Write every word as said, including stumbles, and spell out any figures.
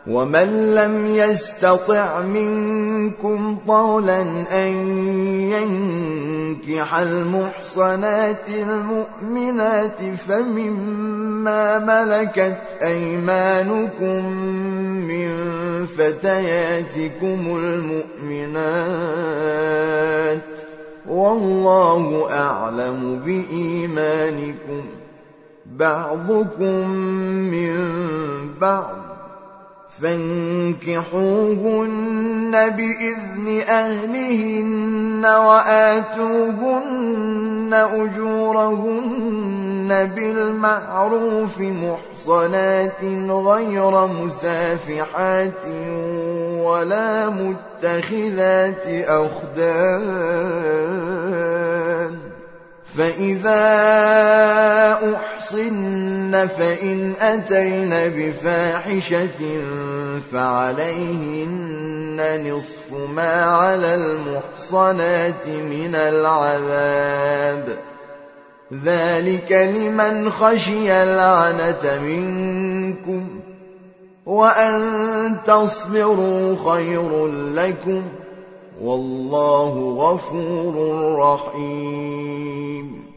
ومن لم يستطع منكم طولا أن ينكح المحصنات المؤمنات فمما ملكت أيمانكم من فتياتكم المؤمنات والله أعلم بإيمانكم بعضكم من بعض فانكحوهن بإذن أهلهن وآتوهن أجورهن بالمعروف محصنات غير مسافحات ولا متخذات أخدان فإذا أحصن فإن أتين بفاحشة فعليهن نصف ما على المحصنات من العذاب ذلك لمن خشي العنة منكم وأن تصبروا خير لكم والله غفور رحيم